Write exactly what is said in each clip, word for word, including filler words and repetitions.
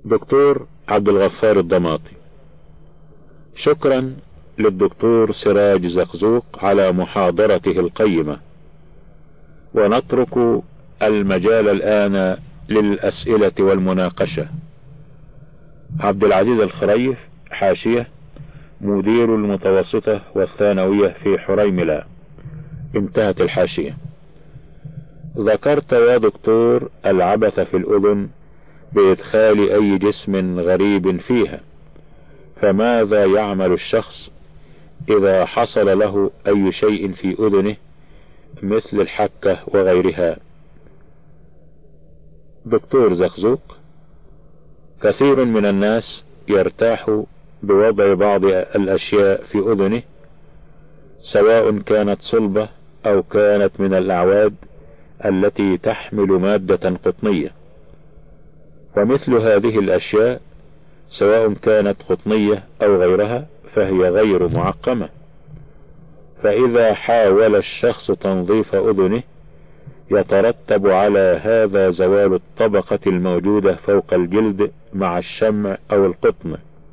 دكتور عبد الغفار الضماطي. شكرا للدكتور سراج زقزوق على محاضرته القيمة، ونترك المجال الآن للأسئلة والمناقشة. عبد العزيز الخريف، حاشية، مدير المتوسطة والثانوية في حريملة. انتهت الحاشية. ذكرت يا دكتور العبث في الأذن بإدخال أي جسم غريب فيها، فماذا يعمل الشخص إذا حصل له أي شيء في أذنه مثل الحكة وغيرها؟ دكتور زقزوق: كثير من الناس يرتاح بوضع بعض الأشياء في أذنه، سواء كانت صلبة أو كانت من الأعواد التي تحمل مادة قطنية، ومثل هذه الأشياء سواء كانت قطنية أو غيرها فهي غير معقمة. فإذا حاول الشخص تنظيف أذنه يترتب على هذا زوال الطبقة الموجودة فوق الجلد مع الشمع أو القطن،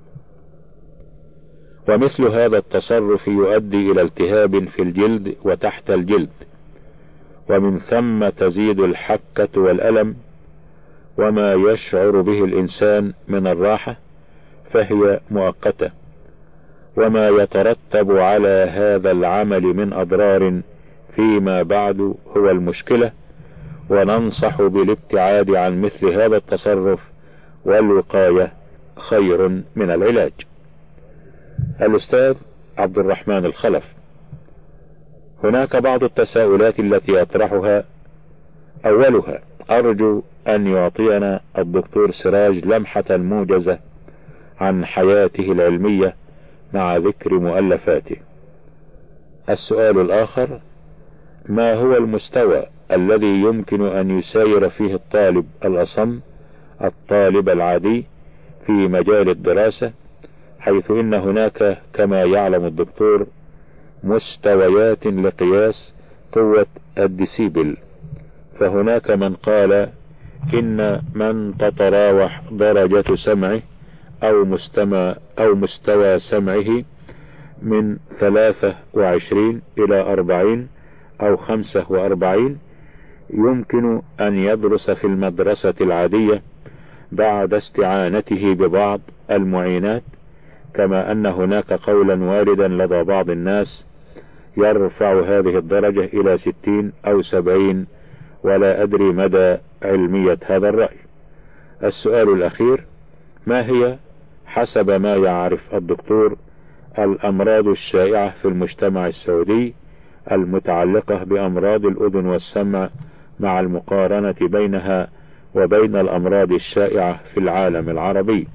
ومثل هذا التصرف يؤدي إلى التهاب في الجلد وتحت الجلد، ومن ثم تزيد الحكة والألم، وما يشعر به الإنسان من الراحة فهي مؤقتة، وما يترتب على هذا العمل من أضرار فيما بعد هو المشكلة. وننصح بالابتعاد عن مثل هذا التصرف، والوقاية خير من العلاج. الأستاذ عبد الرحمن الخلف: هناك بعض التساؤلات التي أطرحها. أولها: أرجو أن يعطينا الدكتور سراج لمحة موجزة عن حياته العلمية مع ذكر مؤلفاته. السؤال الآخر: ما هو المستوى الذي يمكن أن يساير فيه الطالب الأصم الطالب العادي في مجال الدراسة، حيث إن هناك كما يعلم الدكتور مستويات لقياس قوة الديسيبل، فهناك من قال إن من تتراوح درجة سمعه أو مستمع أو مستوى سمعه من ثلاثة وعشرين إلى أربعين أو خمسة وأربعين يمكن أن يدرس في المدرسة العادية بعد استعانته ببعض المعينات، كما أن هناك قولا واردا لدى بعض الناس يرفع هذه الدرجة إلى ستين أو سبعين، ولا أدري مدى علمية هذا الرأي. السؤال الأخير: ما هي حسب ما يعرف الدكتور الأمراض الشائعة في المجتمع السعودي المتعلقة بأمراض الأذن والسمع، مع المقارنة بينها وبين الأمراض الشائعة في العالم العربي؟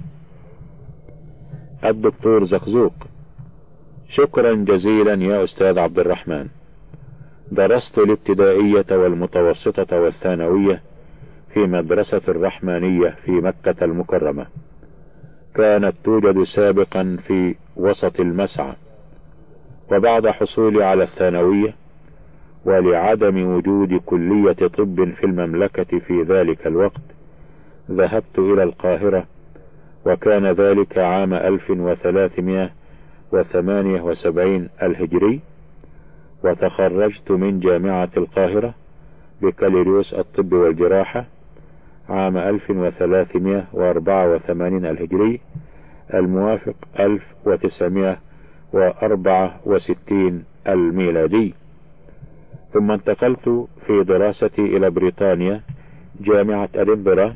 الدكتور زقزوق: شكرا جزيلا يا أستاذ عبد الرحمن. درست الابتدائية والمتوسطة والثانوية في مدرسة الرحمانية في مكة المكرمة، كانت توجد سابقا في وسط المسعى، وبعد حصولي على الثانوية ولعدم وجود كلية طب في المملكة في ذلك الوقت ذهبت إلى القاهرة، وكان ذلك عام ألف وثلاثمائة وثمانية وسبعين الهجري، وتخرجت من جامعة القاهرة بكالوريوس الطب والجراحة عام ألف وثلاثمائة وأربعة وثمانين الهجري الموافق ألف وتسعمائة وأربعة وستين الميلادي. ثم انتقلت في دراستي إلى بريطانيا جامعة أدنبرا،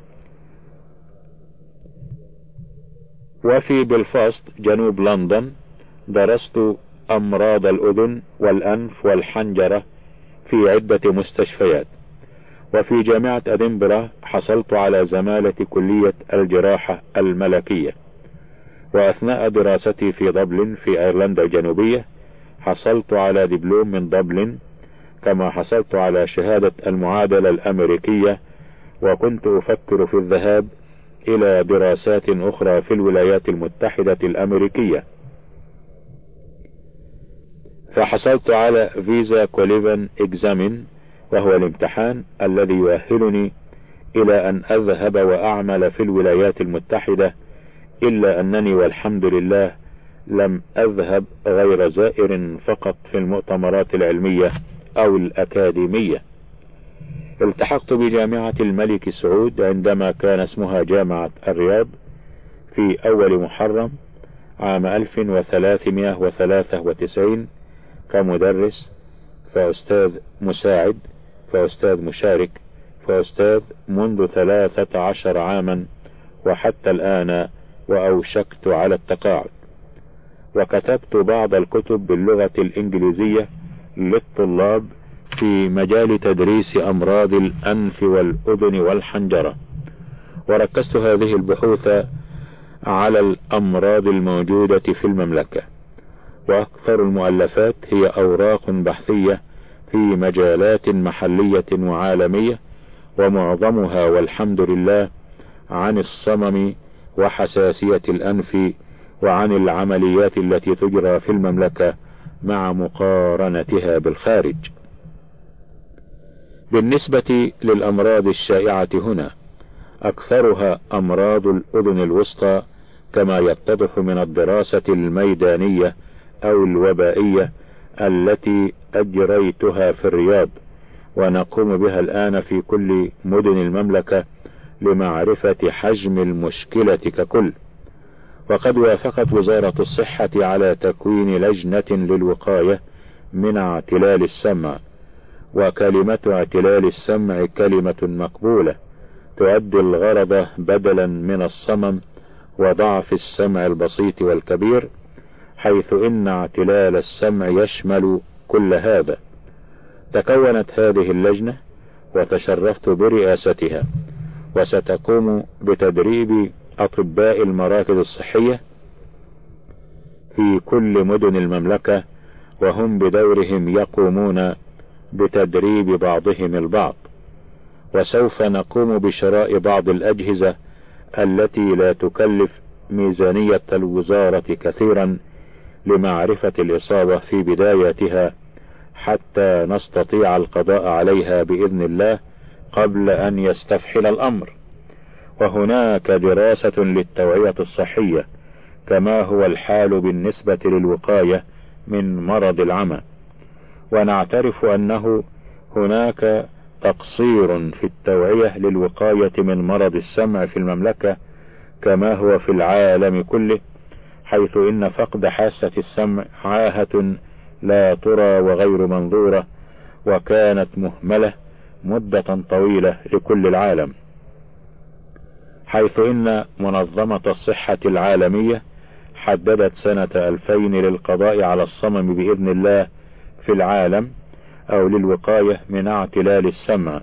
وفي بلفاست جنوب لندن درست أمراض الأذن والأنف والحنجرة في عدة مستشفيات. وفي جامعة أدنبرا حصلت على زمالة كلية الجراحة الملكية. وأثناء دراستي في دبلن في أيرلندا الجنوبية حصلت على دبلوم من دبلن، كما حصلت على شهادة المعادلة الأمريكية، وكنت أفكر في الذهاب إلى دراسات أخرى في الولايات المتحدة الأمريكية، فحصلت على فيزا كوليفن إكزامين، وهو الامتحان الذي يؤهلني إلى أن أذهب وأعمل في الولايات المتحدة، إلا أنني والحمد لله لم أذهب غير زائر فقط في المؤتمرات العلمية أو الأكاديمية. التحقت بجامعة الملك سعود عندما كان اسمها جامعة الرياض في أول محرم عام ألف وثلاثمائة وثلاثة وتسعين كمدرس، فأستاذ مساعد، فأستاذ مشارك، فأستاذ منذ ثلاثة عشر عاما وحتى الآن، وأوشكت على التقاعد. وكتبت بعض الكتب باللغة الإنجليزية للطلاب في مجال تدريس أمراض الأنف والأذن والحنجرة، وركزت هذه البحوث على الأمراض الموجودة في المملكة، وأكثر المؤلفات هي أوراق بحثية في مجالات محلية وعالمية، ومعظمها والحمد لله عن الصمم وحساسية الأنف، وعن العمليات التي تجرى في المملكة مع مقارنتها بالخارج. بالنسبة للأمراض الشائعة هنا، أكثرها أمراض الأذن الوسطى، كما يتضح من الدراسة الميدانية أو الوبائية التي أجريتها في الرياض، ونقوم بها الآن في كل مدن المملكة لمعرفة حجم المشكلة ككل. وقد وافقت وزارة الصحة على تكوين لجنة للوقاية من اعتلال السمع، وكلمة اعتلال السمع كلمة مقبولة تؤدي الغرض بدلا من الصمم وضعف السمع البسيط والكبير، حيث إن اعتلال السمع يشمل كل هذا. تكونت هذه اللجنة وتشرفت برئاستها، وستقوم بتدريب أطباء المراكز الصحية في كل مدن المملكة، وهم بدورهم يقومون بتدريب بعضهم البعض. وسوف نقوم بشراء بعض الأجهزة التي لا تكلف ميزانية الوزارة كثيرا لمعرفة الإصابة في بدايتها، حتى نستطيع القضاء عليها بإذن الله قبل أن يستفحل الأمر. وهناك دراسة للتوعية الصحية، كما هو الحال بالنسبة للوقاية من مرض العمى. ونعترف أنه هناك تقصير في التوعية للوقاية من مرض السمع في المملكة كما هو في العالم كله، حيث إن فقد حاسة السمع عاهة لا ترى وغير منظورة، وكانت مهملة مدة طويلة لكل العالم، حيث إن منظمة الصحة العالمية حددت سنة ألفين للقضاء على الصمم بإذن الله في العالم، أو للوقاية من اعتلال السمع.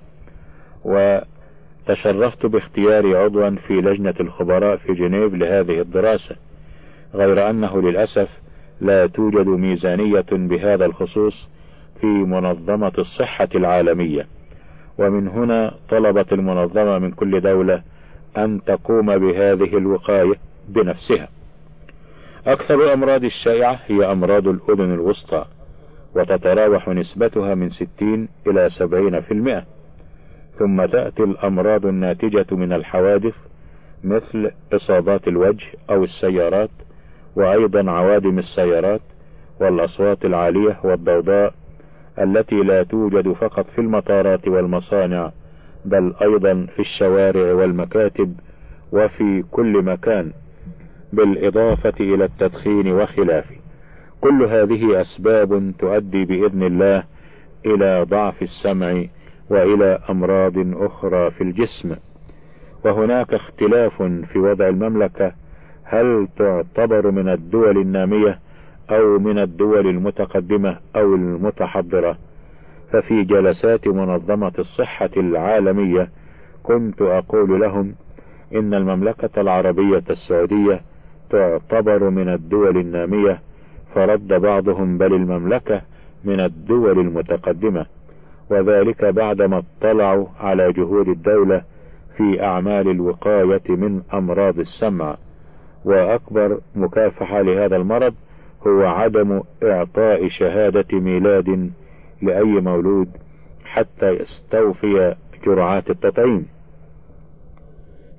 وتشرفت باختيار عضوا في لجنة الخبراء في جنيف لهذه الدراسة، غير أنه للأسف لا توجد ميزانية بهذا الخصوص في منظمة الصحة العالمية، ومن هنا طلبت المنظمة من كل دولة أن تقوم بهذه الوقاية بنفسها. أكثر الأمراض الشائعة هي أمراض الأذن الوسطى، وتتراوح نسبتها من ستين إلى سبعين في المئة، ثم تأتي الأمراض الناتجة من الحوادث مثل إصابات الوجه أو السيارات، وأيضا عوادم السيارات والأصوات العالية والضوضاء التي لا توجد فقط في المطارات والمصانع، بل أيضا في الشوارع والمكاتب وفي كل مكان، بالإضافة إلى التدخين وخلافه. كل هذه أسباب تؤدي بإذن الله إلى ضعف السمع وإلى أمراض أخرى في الجسم. وهناك اختلاف في وضع المملكة، هل تعتبر من الدول النامية أو من الدول المتقدمة أو المتحضرة. ففي جلسات منظمة الصحة العالمية كنت أقول لهم إن المملكة العربية السعودية تعتبر من الدول النامية، فرد بعضهم بل المملكة من الدول المتقدمة، وذلك بعدما اطلعوا على جهود الدولة في أعمال الوقاية من أمراض السمع. وأكبر مكافحة لهذا المرض هو عدم إعطاء شهادة ميلاد لأي مولود حتى يستوفي جرعات التطعيم.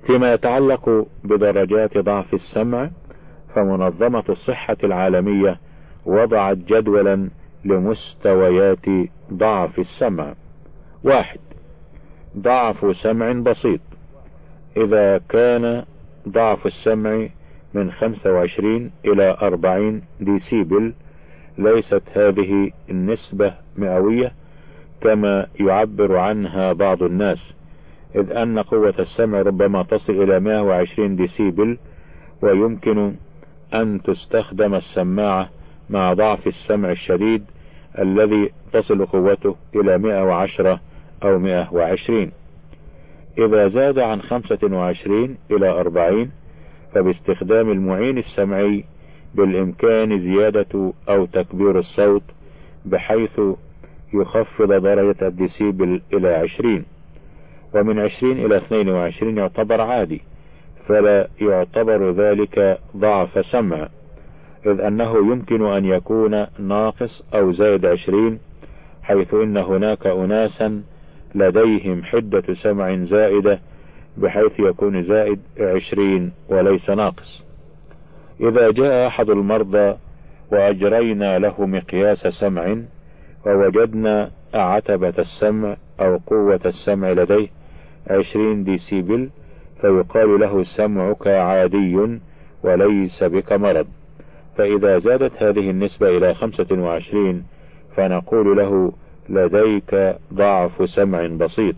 فيما يتعلق بدرجات ضعف السمع، فمنظمة الصحة العالمية وضعت جدولا لمستويات ضعف السمع. واحد، ضعف سمع بسيط. إذا كان ضعف السمع من خمسة وعشرين إلى أربعين ديسيبل، ليست هذه النسبة مئوية كما يعبر عنها بعض الناس، إذ أن قوة السمع ربما تصل إلى مئة وعشرين ديسيبل، ويمكن أن تستخدم السماعة مع ضعف السمع الشديد الذي تصل قوته إلى مئة وعشرة أو مئة وعشرين. إذا زاد عن خمسة وعشرين إلى أربعين، فباستخدام المعين السمعي بالإمكان زيادة أو تكبير الصوت بحيث يخفض درجة الديسيبل إلى عشرين، ومن عشرين إلى اثنين وعشرين يعتبر عادي، فلا يعتبر ذلك ضعف سمع، إذ أنه يمكن أن يكون ناقص أو زائد عشرين، حيث إن هناك أناسا لديهم حدة سمع زائدة بحيث يكون زائد عشرين وليس ناقص. إذا جاء أحد المرضى وأجرينا له مقياس سمع ووجدنا عتبة السمع أو قوة السمع لديه عشرين ديسيبل، فيقال له سمعك عادي وليس بك مرض. فإذا زادت هذه النسبة إلى خمسة وعشرين، فنقول له لديك ضعف سمع بسيط.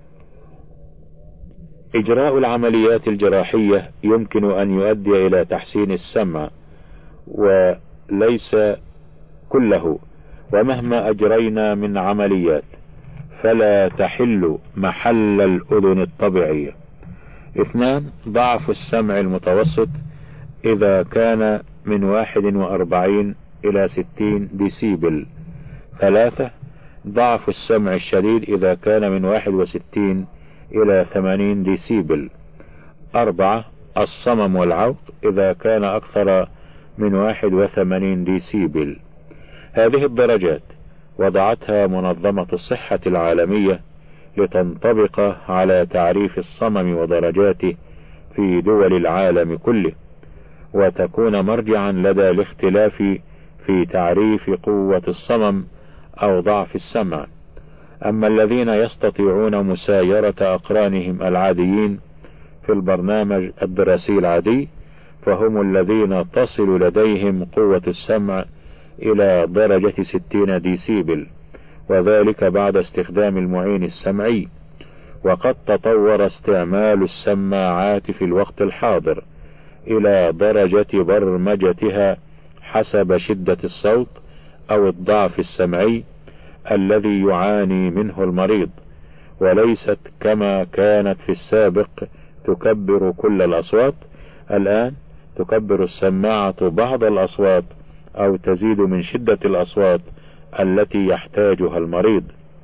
إجراء العمليات الجراحية يمكن أن يؤدي إلى تحسين السمع، وليس كله، ومهما أجرينا من عمليات فلا تحل محل الأذن الطبيعية. اثنان، ضعف السمع المتوسط. إذا كان من واحد وأربعين إلى ستين ديسيبل. ثلاثة، ضعف السمع الشديد إذا كان من واحد وستين إلى ثمانين ديسيبل. أربعة، الصمم والعوق إذا كان أكثر من واحد وثمانين ديسيبل. هذه الدرجات وضعتها منظمة الصحة العالمية لتنطبق على تعريف الصمم ودرجاته في دول العالم كله، وتكون مرجعا لدى الاختلاف في تعريف قوة الصمم أو ضعف السمع. أما الذين يستطيعون مسايرة أقرانهم العاديين في البرنامج الدراسي العادي، فهم الذين تصل لديهم قوة السمع إلى درجة ستين ديسيبل، وذلك بعد استخدام المعين السمعي. وقد تطور استعمال السماعات في الوقت الحاضر إلى درجة برمجتها حسب شدة الصوت أو الضعف السمعي الذي يعاني منه المريض، وليست كما كانت في السابق تكبر كل الأصوات. الآن تكبر السماعة بعض الأصوات أو تزيد من شدة الأصوات التي يحتاجها المريض.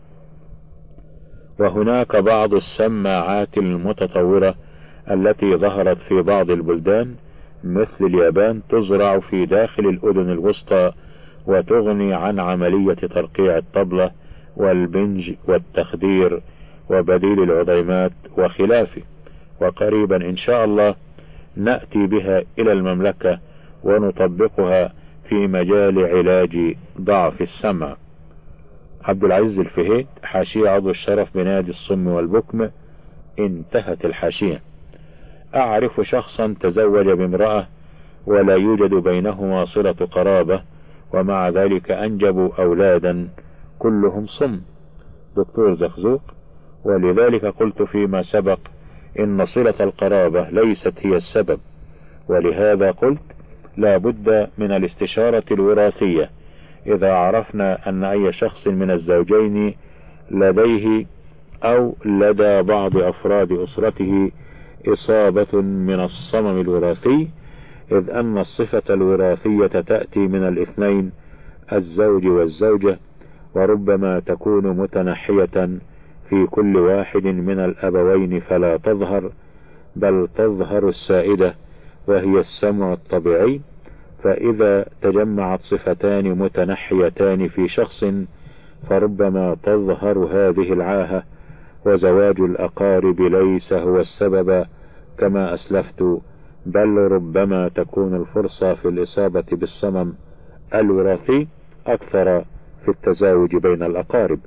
وهناك بعض السماعات المتطورة التي ظهرت في بعض البلدان مثل اليابان، تزرع في داخل الأذن الوسطى وتغني عن عملية ترقيع الطبلة والبنج والتخدير وبديل العظيمات وخلافه. وقريبا إن شاء الله نأتي بها إلى المملكة ونطبقها في مجال علاج ضعف السمع. عبد العزيز الفهيد، حاشية عضو الشرف بنادي الصم والبكم. انتهت الحاشية. أعرف شخصا تزوج بامرأة ولا يوجد بينهما صلة قرابة، ومع ذلك أنجبوا أولادا كلهم صم. دكتور زخزوق، ولذلك قلت فيما سبق إن صلة القرابة ليست هي السبب، ولهذا قلت لا بد من الاستشارة الوراثية إذا عرفنا أن أي شخص من الزوجين لديه أو لدى بعض أفراد أسرته إصابة من الصمم الوراثي، إذ أن الصفة الوراثية تأتي من الاثنين الزوج والزوجة، وربما تكون متنحية في كل واحد من الأبوين فلا تظهر، بل تظهر السائدة وهي السمع الطبيعي. فإذا تجمعت صفتان متنحيتان في شخص فربما تظهر هذه العاهة، وزواج الأقارب ليس هو السبب كما أسلفت، بل ربما تكون الفرصة في الإصابة بالصمم الوراثي أكثر في التزاوج بين الأقارب.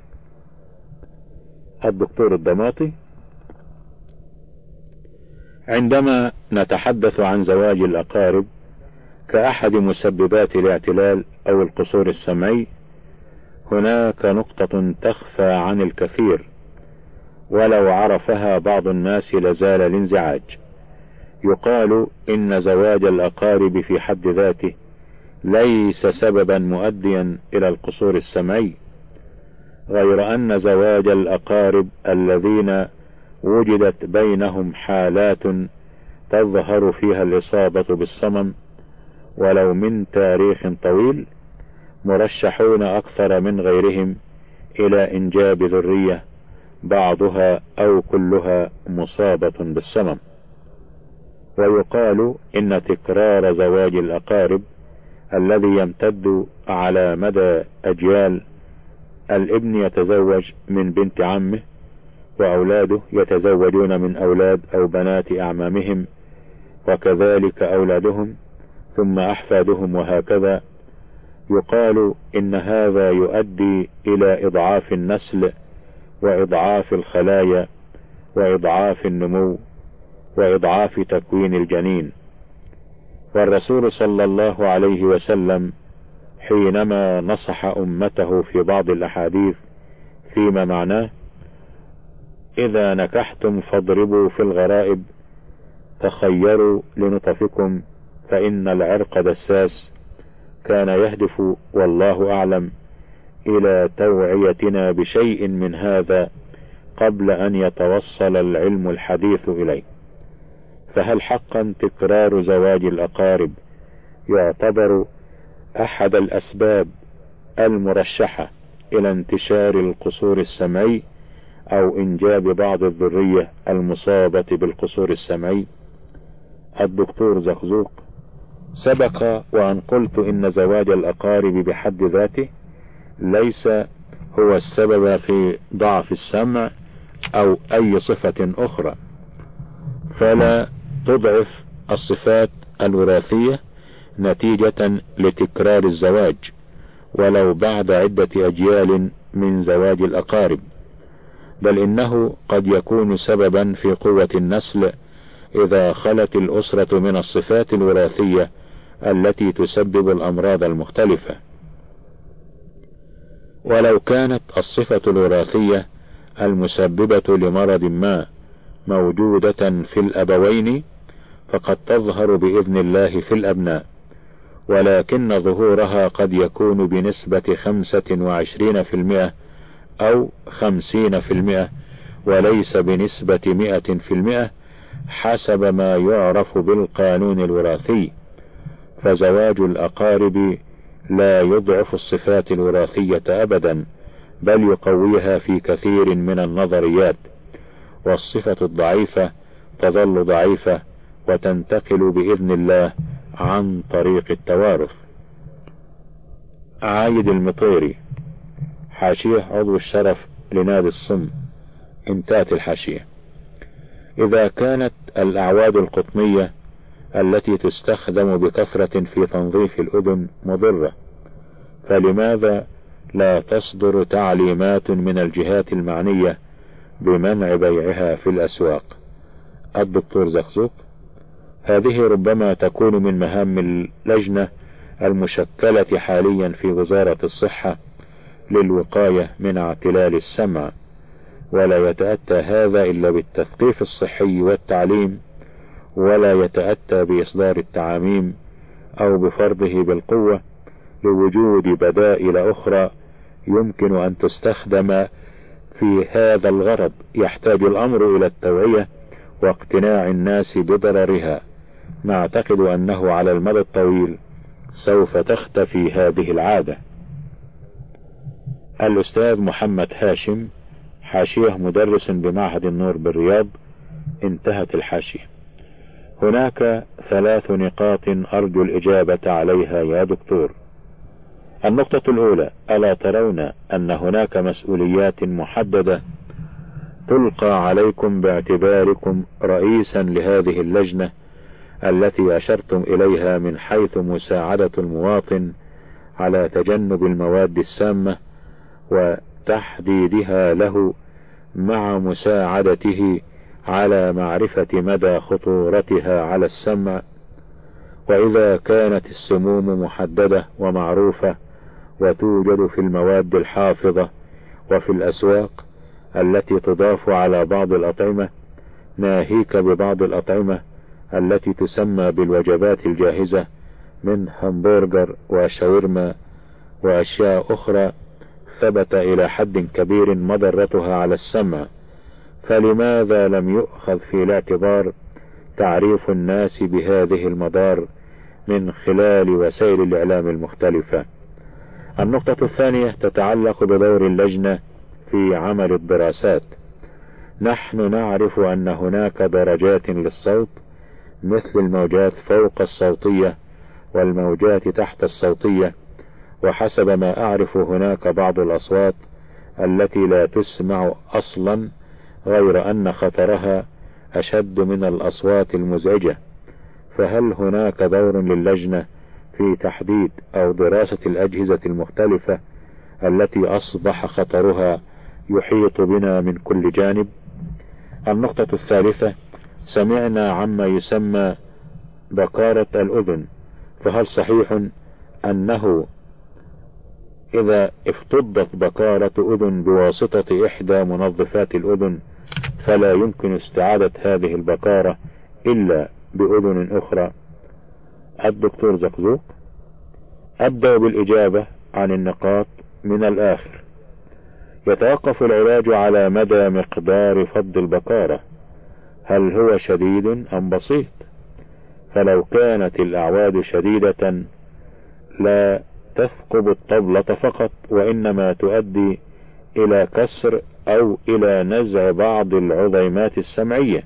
الدكتور الضماطي: عندما نتحدث عن زواج الأقارب كأحد مسببات الاعتلال أو القصور السمعي، هناك نقطة تخفى عن الكثير، ولو عرفها بعض الناس لزال الانزعاج. يقال إن زواج الأقارب في حد ذاته ليس سببا مؤديا إلى القصور السمعي، غير أن زواج الأقارب الذين وجدت بينهم حالات تظهر فيها الإصابة بالصمم ولو من تاريخ طويل، مرشحون أكثر من غيرهم إلى إنجاب ذرية بعضها أو كلها مصابة بالصمم. ويقال إن تكرار زواج الأقارب الذي يمتد على مدى أجيال، الابن يتزوج من بنت عمه، وأولاده يتزوجون من أولاد أو بنات أعمامهم، وكذلك أولادهم ثم أحفادهم، وهكذا. يقال إن هذا يؤدي إلى إضعاف النسل وإضعاف الخلايا وإضعاف النمو وإضعاف تكوين الجنين. والرسول صلى الله عليه وسلم حينما نصح أمته في بعض الأحاديث فيما معناه: إذا نكحتم فاضربوا في الغرائب، تخيروا لنطفكم فإن العرق دساس، كان يهدف والله أعلم إلى توعيتنا بشيء من هذا قبل أن يتوصل العلم الحديث إليه. فهل حقا تكرار زواج الأقارب يعتبر أحد الأسباب المرشحة إلى انتشار القصور السمعي أو إنجاب بعض الذرية المصابة بالقصور السمعي؟ الدكتور زقزوق: سبق وأن قلت إن زواج الأقارب بحد ذاته ليس هو السبب في ضعف السمع أو أي صفة أخرى، فلا تضعف الصفات الوراثية نتيجة لتكرار الزواج ولو بعد عدة أجيال من زواج الأقارب، بل إنه قد يكون سببا في قوة النسل إذا خلت الأسرة من الصفات الوراثية التي تسبب الأمراض المختلفة. ولو كانت الصفة الوراثية المسببة لمرض ما موجودة في الأبوين فقد تظهر بإذن الله في الأبناء، ولكن ظهورها قد يكون بنسبة خمسة وعشرين في المئة أو خمسين في المئة، وليس بنسبة مئة في المئة حسب ما يعرف بالقانون الوراثي. فزواج الأقارب لا يضعف الصفات الوراثية أبدا، بل يقويها في كثير من النظريات، والصفة الضعيفة تظل ضعيفة وتنتقل بإذن الله عن طريق التوارث. عايد المطيري: حاشية عضو الشرف لنادي الصم. انتهت الحاشية. إذا كانت الأعواد القطنية التي تستخدم بكثرة في تنظيف الأذن مضرة، فلماذا لا تصدر تعليمات من الجهات المعنية بمنع بيعها في الأسواق؟ الدكتور زقزوق: هذه ربما تكون من مهام اللجنة المشكلة حاليا في وزارة الصحة للوقاية من اعتلال السمع، ولا يتأتى هذا إلا بالتثقيف الصحي والتعليم، ولا يتأتى بإصدار التعاميم أو بفرضه بالقوة، لوجود بدائل أخرى يمكن أن تستخدم في هذا الغرض. يحتاج الأمر إلى التوعية واقتناع الناس بضررها. نعتقد أنه على المدى الطويل سوف تختفي هذه العادة. الأستاذ محمد هاشم، حاشية مدرس بمعهد النور بالرياض. انتهت الحاشية. هناك ثلاث نقاط أرجو الإجابة عليها يا دكتور. النقطة الأولى: ألا ترون أن هناك مسؤوليات محددة تلقى عليكم باعتباركم رئيسا لهذه اللجنة التي أشرتم إليها من حيث مساعدة المواطن على تجنب المواد السامة وتحديدها له مع مساعدته على معرفة مدى خطورتها على السمع. وإذا كانت السموم محددة ومعروفة وتوجد في المواد الحافظة وفي الأسواق التي تضاف على بعض الأطعمة، ناهيك ببعض الأطعمة التي تسمى بالوجبات الجاهزة من همبرجر وشاورما وأشياء أخرى، ثبت إلى حد كبير مضرتها على السمع، فلماذا لم يؤخذ في الاعتبار تعريف الناس بهذه المضار من خلال وسائل الإعلام المختلفة؟ النقطة الثانية تتعلق بدور اللجنة في عمل الدراسات. نحن نعرف أن هناك درجات للصوت، مثل الموجات فوق الصوتية والموجات تحت الصوتية، وحسب ما أعرف هناك بعض الأصوات التي لا تسمع أصلا، غير أن خطرها أشد من الأصوات المزعجة. فهل هناك دور للجنة في تحديد أو دراسة الأجهزة المختلفة التي أصبح خطرها يحيط بنا من كل جانب؟ النقطة الثالثة، سمعنا عما يسمى بكارة الأذن، فهل صحيح أنه إذا افتضت بكارة أذن بواسطة إحدى منظفات الأذن فلا يمكن استعادة هذه البكارة إلا بأذن أخرى؟ الدكتور زقزوق. أبدأ بالإجابة عن النقاط من الآخر. يتوقف العلاج على مدى مقدار فض البكارة، هل هو شديد أم بسيط؟ فلو كانت الأعواد شديدة لا تثقب الطبلة فقط، وإنما تؤدي إلى كسر أو إلى نزع بعض العظيمات السمعية.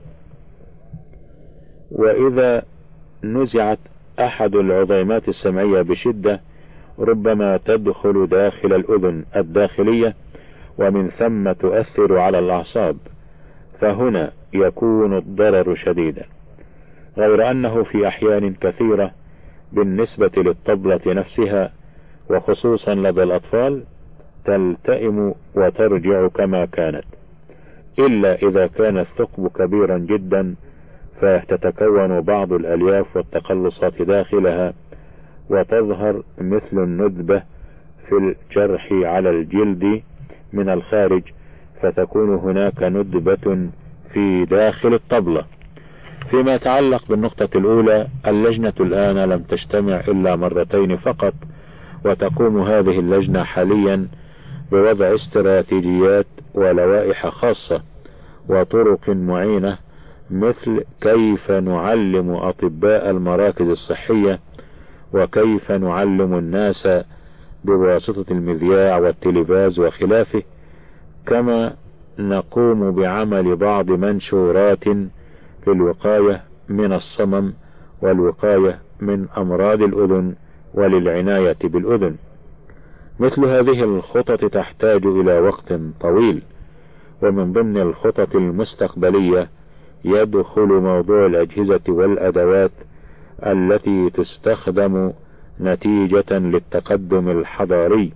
وإذا نزعت أحد العظيمات السمعية بشدة ربما تدخل داخل الأذن الداخلية ومن ثم تؤثر على الأعصاب، فهنا يكون الضرر شديدا، غير أنه في أحيان كثيرة بالنسبة للطبلة نفسها وخصوصا لدى الأطفال تلتئم وترجع كما كانت، إلا إذا كان الثقب كبيرا جدا فتتكون بعض الألياف والتقلصات داخلها وتظهر مثل الندبة في الجرح على الجلد من الخارج، فتكون هناك ندبة في داخل الطبلة. فيما يتعلق بالنقطة الأولى، اللجنة الآن لم تجتمع إلا مرتين فقط، وتقوم هذه اللجنة حاليا بوضع استراتيجيات ولوائح خاصة وطرق معينة، مثل كيف نعلم أطباء المراكز الصحية وكيف نعلم الناس بواسطة المذياع والتلفاز وخلافه، كما نقوم بعمل بعض منشورات للوقاية من الصمم والوقاية من أمراض الأذن وللعناية بالأذن. مثل هذه الخطط تحتاج إلى وقت طويل، ومن ضمن الخطط المستقبلية يدخل موضوع الأجهزة والأدوات التي تستخدم نتيجة للتقدم الحضاري،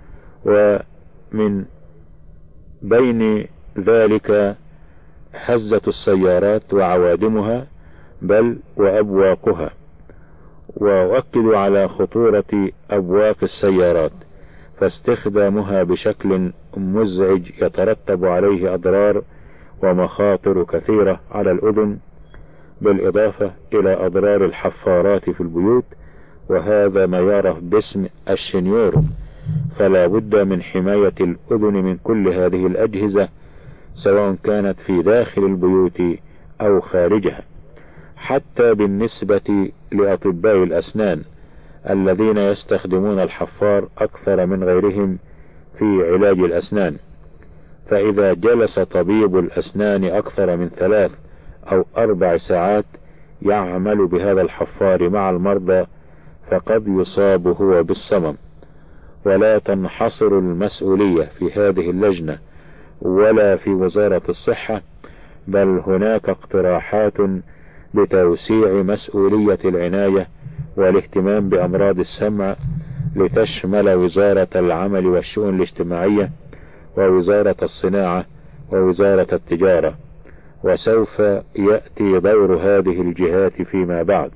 ومن بين ذلك هزة السيارات وعوادمها بل وأبواقها. وأؤكد على خطورة أبواق السيارات، فاستخدامها بشكل مزعج يترتب عليه أضرار ومخاطر كثيرة على الأذن، بالإضافة إلى أضرار الحفارات في البيوت، وهذا ما يعرف باسم الشنيور. فلا بد من حماية الأذن من كل هذه الأجهزة، سواء كانت في داخل البيوت أو خارجها. حتى بالنسبة لأطباء الأسنان الذين يستخدمون الحفار أكثر من غيرهم في علاج الأسنان، فإذا جلس طبيب الأسنان أكثر من ثلاث أو أربع ساعات يعمل بهذا الحفار مع المرضى فقد يصاب هو بالصمم. ولا تنحصر المسؤولية في هذه اللجنة ولا في وزارة الصحة، بل هناك اقتراحات بتوسيع مسؤولية العناية والاهتمام بأمراض السمع لتشمل وزارة العمل والشؤون الاجتماعية ووزارة الصناعة ووزارة التجارة، وسوف يأتي دور هذه الجهات فيما بعد.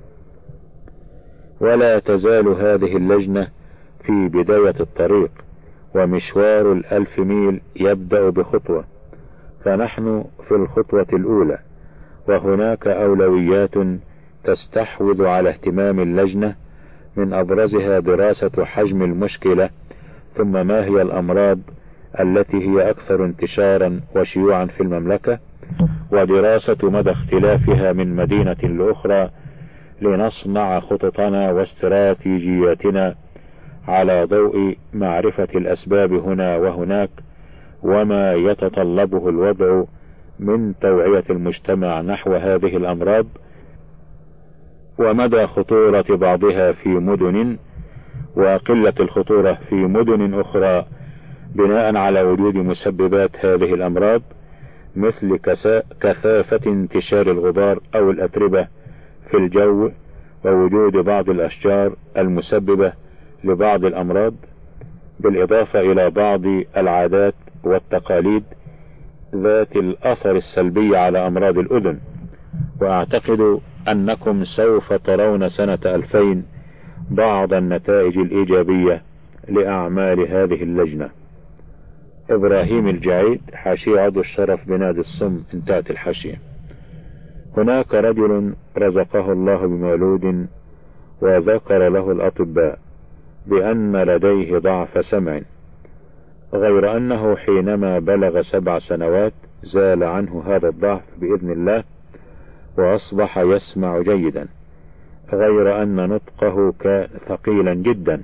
ولا تزال هذه اللجنة في بداية الطريق، ومشوار الألف ميل يبدأ بخطوة، فنحن في الخطوة الأولى، وهناك أولويات تستحوذ على اهتمام اللجنة، من أبرزها دراسة حجم المشكلة، ثم ما هي الأمراض التي هي أكثر انتشارا وشيوعا في المملكة، ودراسة مدى اختلافها من مدينة لأخرى، لنصنع خططنا واستراتيجياتنا على ضوء معرفة الأسباب هنا وهناك، وما يتطلبه الوضع من توعية المجتمع نحو هذه الأمراض، ومدى خطورة بعضها في مدن وقلة الخطورة في مدن أخرى بناء على وجود مسببات هذه الأمراض، مثل كثافة انتشار الغبار أو الأتربة في الجو، ووجود بعض الأشجار المسببة لبعض الأمراض، بالإضافة إلى بعض العادات والتقاليد ذات الأثر السلبي على أمراض الأذن. وأعتقد أنكم سوف ترون سنة ألفين بعض النتائج الإيجابية لأعمال هذه اللجنة. إبراهيم الجعيد، حاشية عضو الشرف بنادي الصم، انتهت الحاشية. هناك رجل رزقه الله بمولود وذكر له الأطباء بأن لديه ضعف سمع، غير أنه حينما بلغ سبع سنوات زال عنه هذا الضعف بإذن الله، وأصبح يسمع جيدا، غير أن نطقه كان ثقيلا جدا،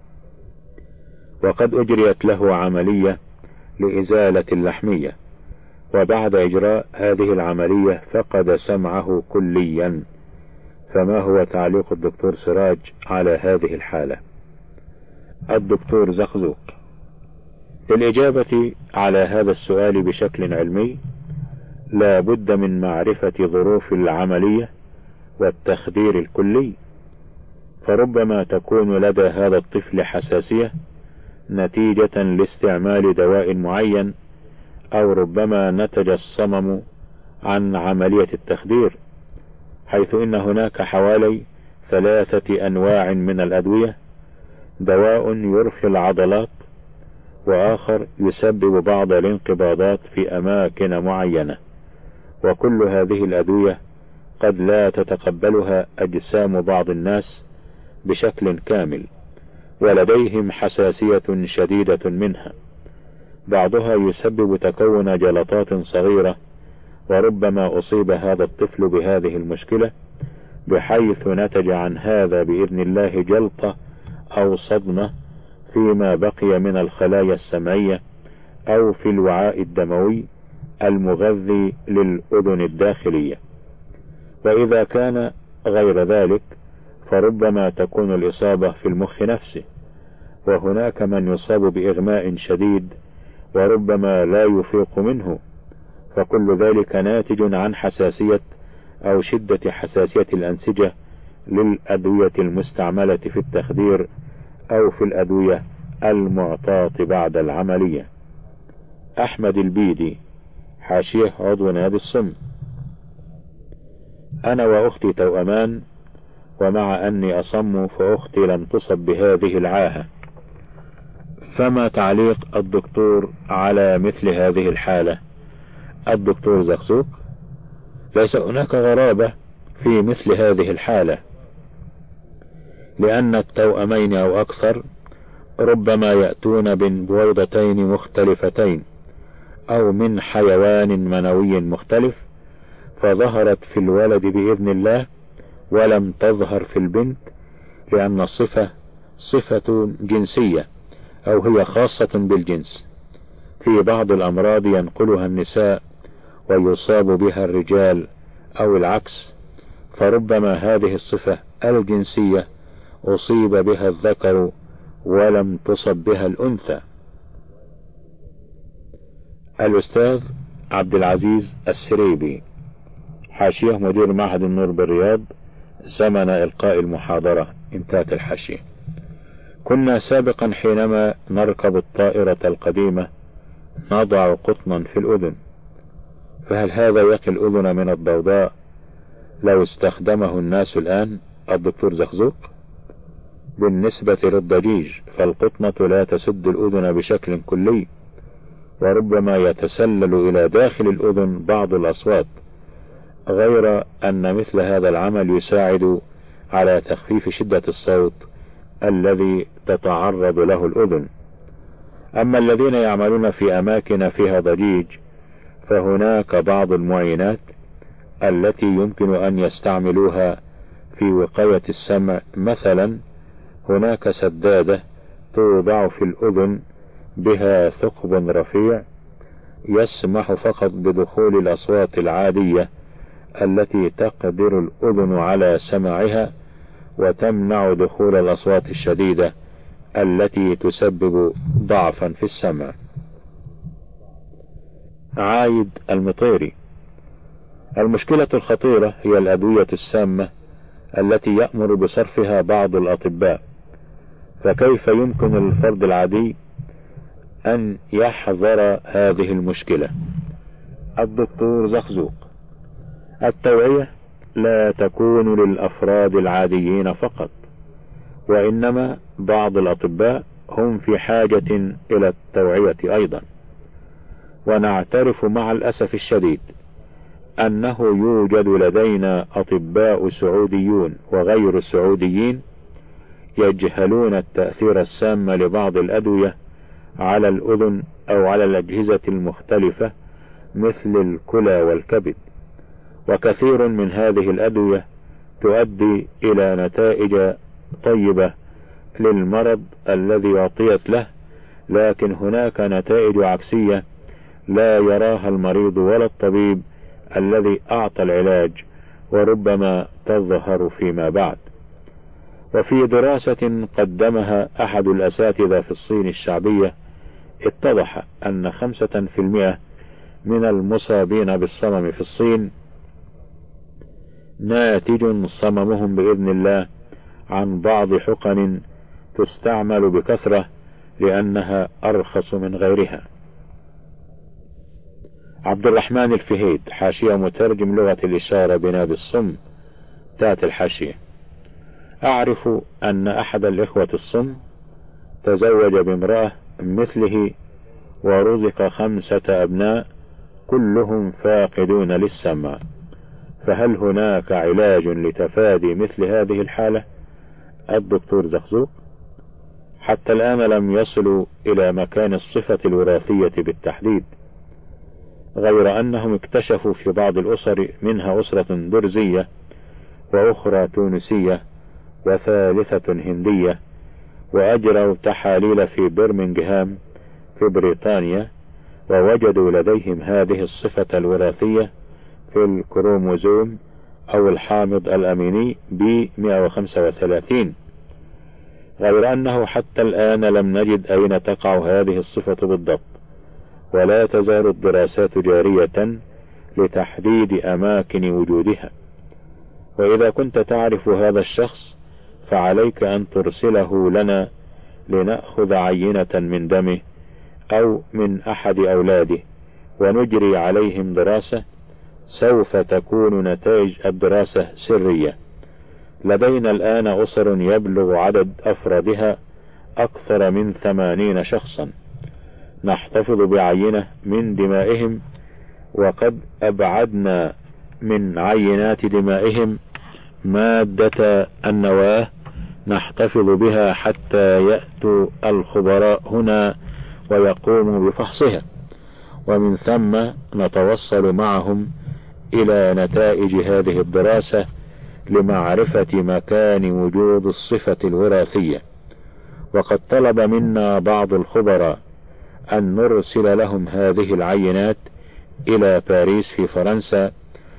وقد أجريت له عملية لإزالة اللحمية، وبعد إجراء هذه العملية فقد سمعه كليا. فما هو تعليق الدكتور سراج على هذه الحالة؟ الدكتور زقزوق: للإجابة على هذا السؤال بشكل علمي لا بد من معرفة ظروف العملية والتخدير الكلي، فربما تكون لدى هذا الطفل حساسية نتيجة لاستعمال دواء معين، أو ربما نتج الصمم عن عملية التخدير، حيث إن هناك حوالي ثلاثة أنواع من الأدوية: دواء يرخي العضلات، وآخر يسبب بعض الانقباضات في أماكن معينة، وكل هذه الأدوية قد لا تتقبلها أجسام بعض الناس بشكل كامل، ولديهم حساسية شديدة منها. بعضها يسبب تكون جلطات صغيرة، وربما أصيب هذا الطفل بهذه المشكلة، بحيث نتج عن هذا بإذن الله جلطة أو صدمة فيما بقي من الخلايا السمعية أو في الوعاء الدموي المغذي للأذن الداخلية. وإذا كان غير ذلك فربما تكون الإصابة في المخ نفسه، وهناك من يصاب بإغماء شديد وربما لا يفيق منه، فكل ذلك ناتج عن حساسية أو شدة حساسية الأنسجة للأدوية المستعملة في التخدير أو في الأدوية المعطاة بعد العملية. أحمد البيدي، حاشية عضو نادي الصم: أنا وأختي توأمان، ومع أني أصم فأختي لم تصب بهذه العاهة، فما تعليق الدكتور على مثل هذه الحالة؟ الدكتور زقزوق: ليس هناك غرابة في مثل هذه الحالة، لأن التوأمين أو أكثر ربما يأتون من بويضتين مختلفتين أو من حيوان منوي مختلف، فظهرت في الولد بإذن الله ولم تظهر في البنت، لأن الصفة صفة جنسية أو هي خاصة بالجنس. في بعض الأمراض ينقلها النساء ويصاب بها الرجال أو العكس، فربما هذه الصفة الجنسية أصيب بها الذكر ولم تصب بها الأنثى. الأستاذ عبد العزيز السريبي، حاشية مدير معهد النور بالرياض، زمن إلقاء المحاضرة. انتهت الحاشية. كنا سابقا حينما نركب الطائرة القديمة نضع قطنا في الأذن، فهل هذا يقي الأذن من الضوضاء لو استخدمه الناس الآن؟ الدكتور زخزوق: بالنسبة للضجيج فالقطنة لا تسد الأذن بشكل كلي، وربما يتسلل إلى داخل الأذن بعض الأصوات، غير أن مثل هذا العمل يساعد على تخفيف شدة الصوت الذي تتعرض له الأذن. أما الذين يعملون في أماكن فيها ضجيج فهناك بعض المعينات التي يمكن أن يستعملوها في وقاية السمع. مثلا هناك سدادة توضع في الأذن بها ثقب رفيع يسمح فقط بدخول الأصوات العادية التي تقدر الأذن على سماعها، وتمنع دخول الأصوات الشديدة التي تسبب ضعفا في السمع. عايد المطيري: المشكلة الخطيرة هي الأدوية السامة التي يأمر بصرفها بعض الأطباء، فكيف يمكن للفرد العادي أن يحذر هذه المشكلة؟ الدكتور زخزوق: التوعية لا تكون للأفراد العاديين فقط، وإنما بعض الأطباء هم في حاجة إلى التوعية أيضا. ونعترف مع الأسف الشديد أنه يوجد لدينا أطباء سعوديون وغير سعوديين يجهلون التأثير السام لبعض الأدوية على الأذن أو على الأجهزة المختلفة مثل الكلى والكبد، وكثير من هذه الأدوية تؤدي إلى نتائج طيبة للمرض الذي أعطيت له، لكن هناك نتائج عكسية لا يراها المريض ولا الطبيب الذي أعطى العلاج، وربما تظهر فيما بعد. وفي دراسة قدمها أحد الأساتذة في الصين الشعبية اتضح أن خمسة في المئة من المصابين بالصمم في الصين ناتج صممهم بإذن الله عن بعض حقن تستعمل بكثرة لأنها أرخص من غيرها. عبد الرحمن الفهيد، حاشية مترجم لغة الإشارة بنادي الصم. تات الحاشية: أعرف أن أحد الإخوة الصم تزوج بامرأة مثله ورزق خمسة أبناء كلهم فاقدون للسمع، فهل هناك علاج لتفادي مثل هذه الحالة؟ الدكتور زخزوق: حتى الآن لم يصلوا إلى مكان الصفة الوراثية بالتحديد، غير أنهم اكتشفوا في بعض الأسر، منها أسرة درزية وأخرى تونسية وثالثة هندية، وأجروا تحاليل في برمنغهام في بريطانيا، ووجدوا لديهم هذه الصفة الوراثية في الكروموزوم أو الحامض الأميني ب مئة وخمسة وثلاثين، غير أنه حتى الآن لم نجد أين تقع هذه الصفة بالضبط، ولا تزال الدراسات جارية لتحديد أماكن وجودها. وإذا كنت تعرف هذا الشخص فعليك أن ترسله لنا لنأخذ عينة من دمه أو من أحد أولاده ونجري عليهم دراسة. سوف تكون نتائج الدراسة سرية. لدينا الآن أسر يبلغ عدد أفرادها أكثر من ثمانين شخصا، نحتفظ بعينة من دمائهم، وقد أبعدنا من عينات دمائهم مادة النواة نحتفظ بها حتى يأتوا الخبراء هنا ويقوموا بفحصها، ومن ثم نتوصل معهم إلى نتائج هذه الدراسة لمعرفة مكان وجود الصفة الوراثية. وقد طلب منا بعض الخبراء أن نرسل لهم هذه العينات إلى باريس في فرنسا،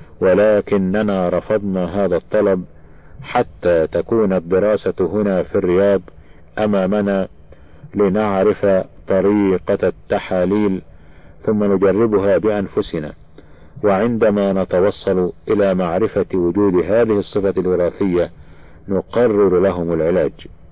ولكننا رفضنا هذا الطلب حتى تكون الدراسة هنا في الرياض أمامنا لنعرف طريقة التحاليل ثم نجربها بأنفسنا، وعندما نتوصل إلى معرفة وجود هذه الصفة الوراثية نقرر لهم العلاج.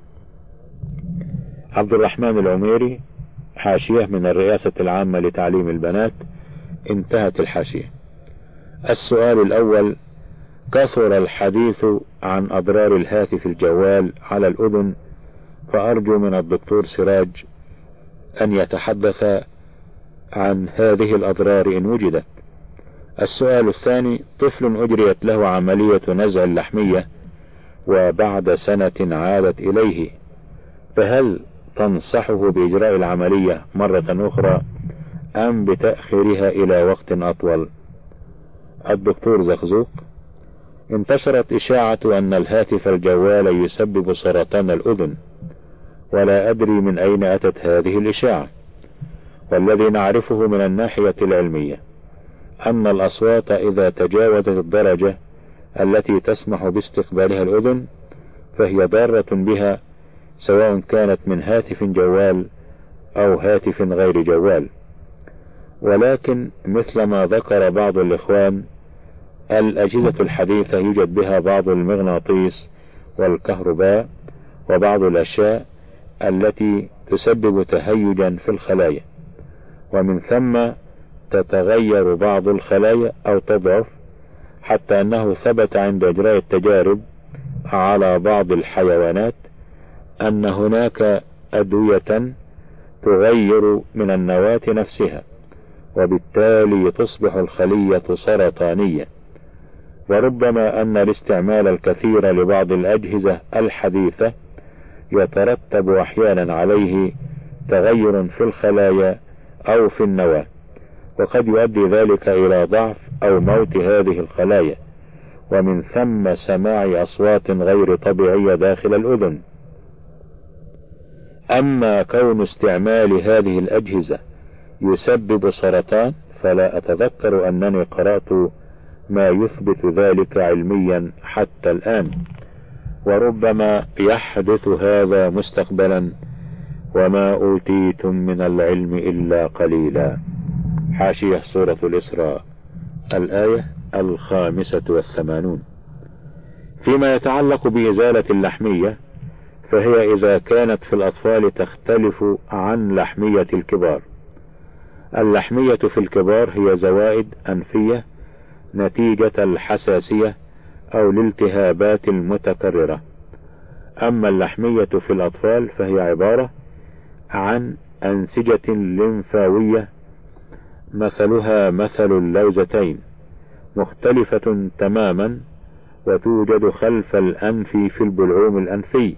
عبد الرحمن العميري، حاشية من الرئاسة العامة لتعليم البنات. انتهت الحاشية. السؤال الأول: كثر الحديث عن أضرار الهاتف الجوال على الأذن، فأرجو من الدكتور سراج أن يتحدث عن هذه الأضرار إن وجدت. السؤال الثاني: طفل أجريت له عملية نزع اللحمية وبعد سنة عادت إليه، فهل تنصحه بإجراء العملية مرة أخرى أم بتأخيرها إلى وقت أطول؟ الدكتور زقزوق: انتشرت إشاعة أن الهاتف الجوال يسبب سرطان الأذن، ولا أدري من أين أتت هذه الإشاعة، والذي نعرفه من الناحية العلمية أن الأصوات إذا تجاوزت الدرجة التي تسمح باستقبالها الأذن فهي ضارة بها، سواء كانت من هاتف جوال أو هاتف غير جوال. ولكن مثل ما ذكر بعض الإخوان، الأجهزة الحديثة يوجد بها بعض المغناطيس والكهرباء وبعض الأشياء التي تسبب تهيجا في الخلايا، ومن ثم تتغير بعض الخلايا أو تضعف، حتى أنه ثبت عند إجراء التجارب على بعض الحيوانات أن هناك أدوية تغير من النواة نفسها، وبالتالي تصبح الخلية سرطانية. وربما أن الاستعمال الكثير لبعض الأجهزة الحديثة يترتب أحيانا عليه تغير في الخلايا أو في النواة، وقد يؤدي ذلك إلى ضعف أو موت هذه الخلايا، ومن ثم سماع أصوات غير طبيعية داخل الأذن. أما كون استعمال هذه الأجهزة يسبب سرطان فلا أتذكر أنني قرأت ما يثبت ذلك علميا حتى الآن، وربما يحدث هذا مستقبلا، وما أوتيتم من العلم إلا قليلا. حاشية سورة الإسراء، الآية الخامسة والثمانون. فيما يتعلق بإزالة اللحمية، فهي إذا كانت في الأطفال تختلف عن لحمية الكبار. اللحمية في الكبار هي زوائد أنفية نتيجة الحساسية أو الالتهابات المتكررة، أما اللحمية في الأطفال فهي عبارة عن أنسجة لمفاوية مثلها مثل اللوزتين، مختلفة تماما، وتوجد خلف الأنف في البلعوم الأنفي.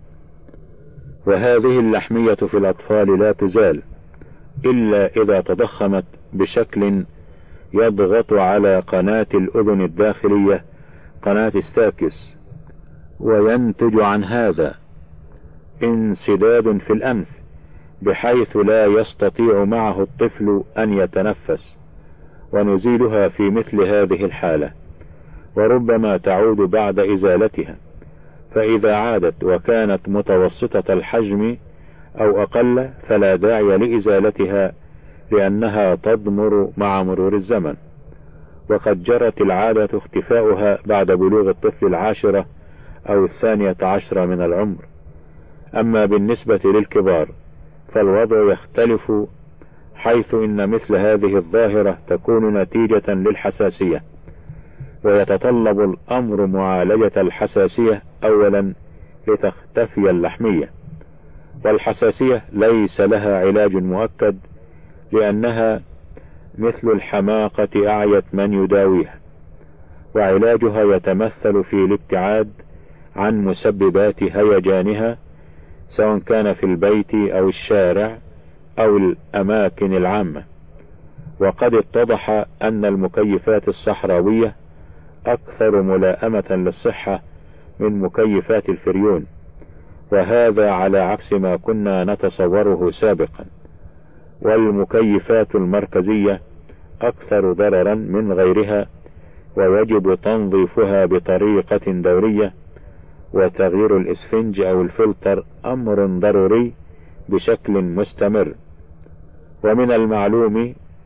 وهذه اللحمية في الأطفال لا تزال إلا إذا تضخمت بشكل يضغط على قناة الأذن الداخلية، قناة ستاكس، وينتج عن هذا انسداد في الأنف بحيث لا يستطيع معه الطفل أن يتنفس، ونزيلها في مثل هذه الحالة، وربما تعود بعد إزالتها. فإذا عادت وكانت متوسطة الحجم أو أقل فلا داعي لإزالتها، لأنها تضمر مع مرور الزمن، وقد جرت العادة اختفاؤها بعد بلوغ الطفل العاشرة أو الثانية عشرة من العمر. أما بالنسبة للكبار فالوضع يختلف، حيث إن مثل هذه الظاهرة تكون نتيجة للحساسية، ويتطلب الأمر معالجة الحساسية أولا لتختفي اللحمية، والحساسية ليس لها علاج مؤكد، لأنها مثل الحماقة أعيت من يداويها، وعلاجها يتمثل في الابتعاد عن مسببات هيجانها، سواء كان في البيت أو الشارع أو الأماكن العامة. وقد اتضح أن المكيفات الصحراوية أكثر ملائمة للصحة من مكيفات الفريون، وهذا على عكس ما كنا نتصوره سابقا. والمكيفات المركزية أكثر ضررا من غيرها، ويجب تنظيفها بطريقة دورية، وتغيير الإسفنج أو الفلتر أمر ضروري بشكل مستمر. ومن المعلوم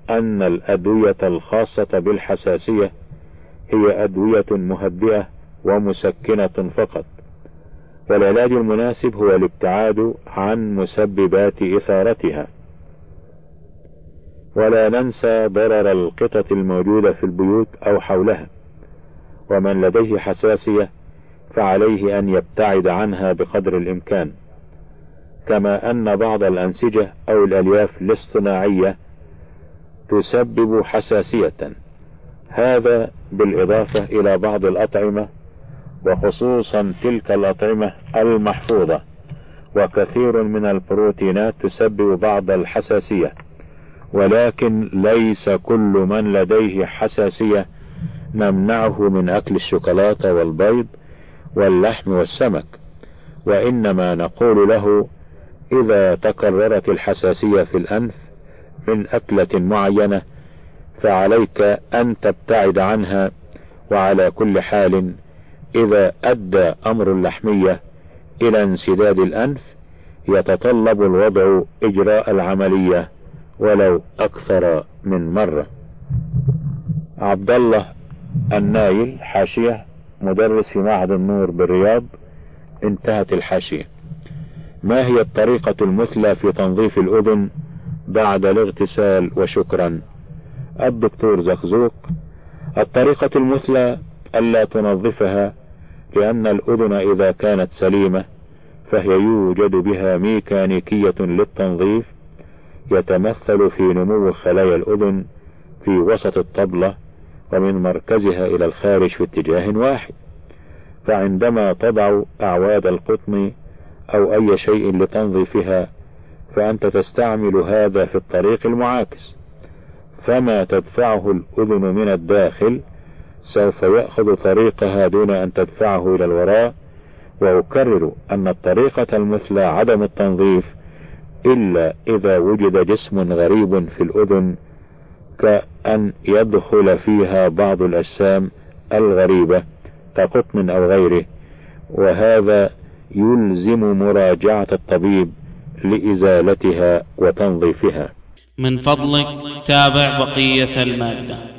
أن الأدوية الخاصة بالحساسية هي أدوية مهدئة ومسكنة فقط، والعلاج المناسب هو الابتعاد عن مسببات إثارتها. ولا ننسى ضرر القطط الموجودة في البيوت أو حولها، ومن لديه حساسية فعليه أن يبتعد عنها بقدر الإمكان، كما أن بعض الأنسجة أو الألياف الاصطناعية تسبب حساسية، هذا بالإضافة إلى بعض الأطعمة وخصوصا تلك الأطعمة المحفوظة، وكثير من البروتينات تسبب بعض الحساسية، ولكن ليس كل من لديه حساسية نمنعه من أكل الشوكولاتة والبيض واللحم والسمك، وإنما نقول له إذا تكررت الحساسية في الأنف من أكلة معينة فعليك أن تبتعد عنها. وعلى كل حال إذا أدى أمر اللحمية إلى انسداد الأنف يتطلب الوضع إجراء العملية ولو أكثر من مرة. عبد الله النايل، حاشية، مدرس في معهد النور بالرياض. انتهت الحاشية. ما هي الطريقة المثلى في تنظيف الأذن بعد الاغتسال؟ وشكرا. الدكتور زقزوق: الطريقة المثلى ألا تنظفها، لأن الأذن إذا كانت سليمة فهي يوجد بها ميكانيكية للتنظيف يتمثل في نمو خلايا الأذن في وسط الطبلة ومن مركزها إلى الخارج في اتجاه واحد، فعندما تضع أعواد القطن أو أي شيء لتنظيفها فأنت تستعمل هذا في الطريق المعاكس، فما تدفعه الأذن من الداخل سوف يأخذ طريقها دون أن تدفعه إلى الوراء. وأكرر أن الطريقة المثلى عدم التنظيف إلا إذا وجد جسم غريب في الأذن كأن يدخل فيها بعض الأجسام الغريبة كقطن أو غيره، وهذا يلزم مراجعة الطبيب لإزالتها وتنظيفها. من فضلك تابع بقية المادة.